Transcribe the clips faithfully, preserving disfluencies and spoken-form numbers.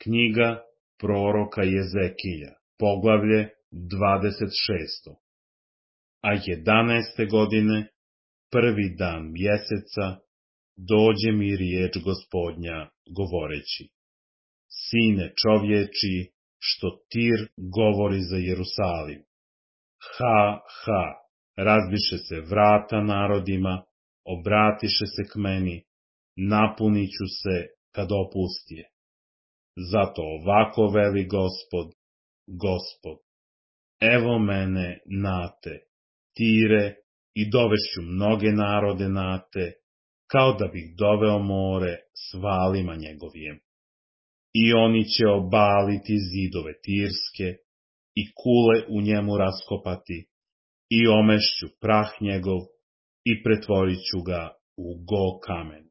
Knjiga proroka Jezekilja, poglavlje dvadeset šest. A jedanaeste godine, prvi dan mjeseca, dođe mi riječ Gospodnja, govoreći: Sine čovječi, što Tir govori za Jerusalim. Ha, ha, razbiše se vrata narodima, obratiše se k meni, napuniću se kad opustije. Zato ovako veli Gospod, Gospod: evo mene nate, Tire, i dovešću mnoge narode nate, kao da bih doveo more s valima njegovijem. I oni će obaliti zidove Tirske, i kule u njemu raskopati, i omešću prah njegov, i pretvorit ću ga u go kamen.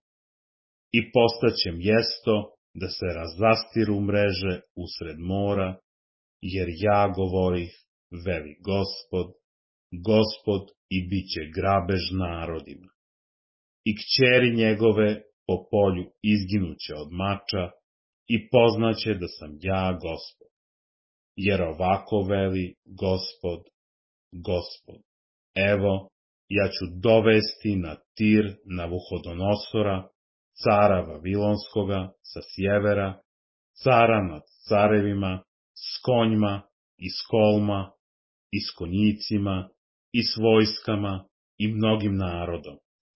I postaće mjesto da se razastiru mreže usred mora, jer ja govorih, veli Gospod, Gospod, i bit će grabež narodima. I kćeri njegove po polju izginuće od mača, i poznaće da sam ja Gospod. Jer ovako veli Gospod, Gospod: evo, ja ću dovesti na Tir Navuhodonosora, cara Vavilonskoga, sa sjevera, cara nad carevima, s konjima i s kolma, i s konjicima, i s vojskama, i mnogim narodom.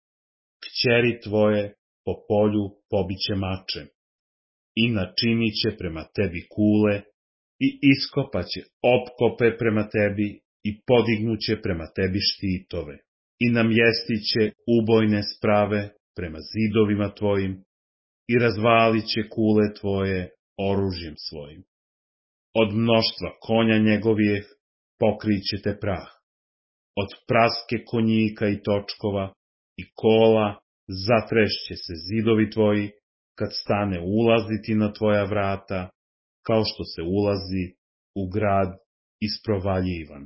Kćeri tvoje po polju pobiće mačem, i načinit će prema tebi kule, i iskopaće opkope prema tebi, i podignuće prema tebi štitove, i namjestit će ubojne sprave prema zidovima tvojim, i razvalit će kule tvoje oružjem svojim. Od mnoštva konja njegovih pokrićete prah, od praske konjika i točkova i kola zatrešće se zidovi tvoji, kad stane ulaziti na tvoja vrata, kao što se ulazi u grad isprovaljivan.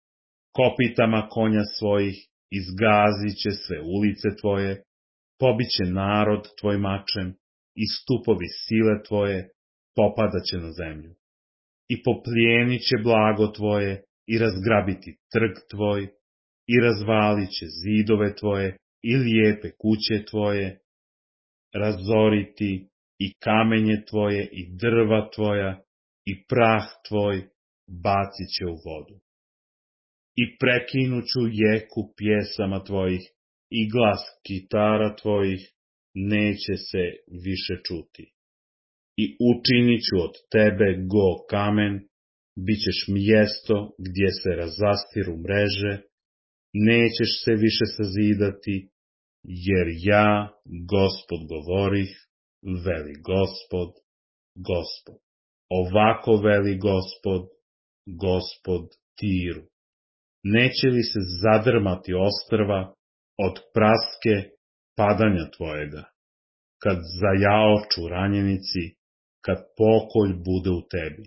Kopitama konja svojih izgazit će sve ulice tvoje, pobiće narod tvoj mačem, i stupovi sile tvoje popadaće na zemlju. I poplijenit će blago tvoje, i razgrabiti trg tvoj, i razvalit će zidove tvoje, i lijepe kuće tvoje, razoriti i kamenje tvoje, i drva tvoja, i prah tvoj bacit će u vodu. I prekinuću jeku pjesama tvojih, i glas kitara tvojih neće se više čuti. I učinit ću od tebe go kamen, bit ćeš mjesto gdje se razastiru mreže, nećeš se više sazidati, jer ja, Gospod, govorih, veli Gospod, Gospod. Ovako veli Gospod, Gospod Tiru: neće li se zadrmati ostrva od praske padanja tvojega, kad zajaoču ranjenici, kad pokolj bude u tebi?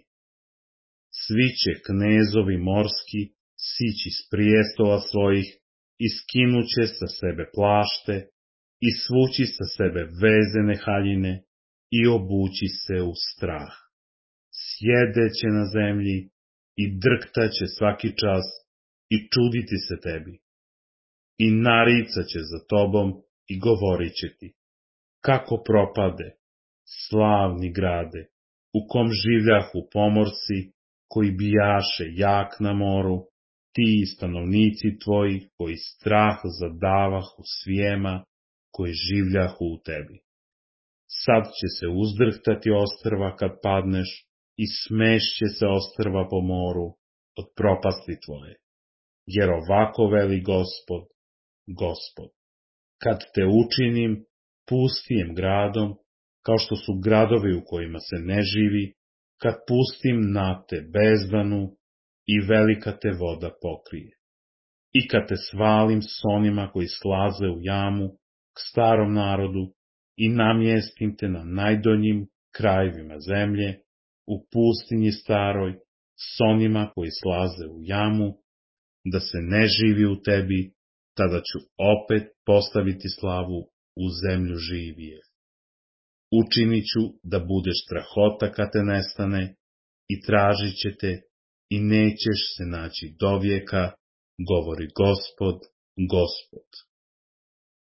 Svi će knezovi morski sići s prijestola svojih, i skinuće sa sebe plašte, i svući sa sebe vezene haljine, i obući se u strah. Sjedeće na zemlji, i drktaće svaki čas, i čuditi se tebi. I naricaće za tobom, i govorit će ti: kako propade, slavni grade, u kom življahu pomorci, koji bijaše jak na moru, ti stanovnici tvoji, koji strah zadavahu svijema, koji življahu u tebi. Sad će se uzdrhtati ostrva kad padneš, i smešće se ostrva po moru od propasti tvoje. Jer ovako veli Gospod, Gospod: kad te učinim pustijem gradom, kao što su gradovi u kojima se ne živi, kad pustim na te bezdanu, i velika te voda pokrije. I kad te svalim s onima koji slaze u jamu k starom narodu, i namjestim te na najdonjim krajevima zemlje, u pustinji staroj, s onima koji slaze u jamu, da se ne živi u tebi, tada ću opet postaviti slavu u zemlju živije. učinit ću da budeš strahota kad te nestane i tražit će te i nećeš se naći dovijeka, govori Gospod, Gospod.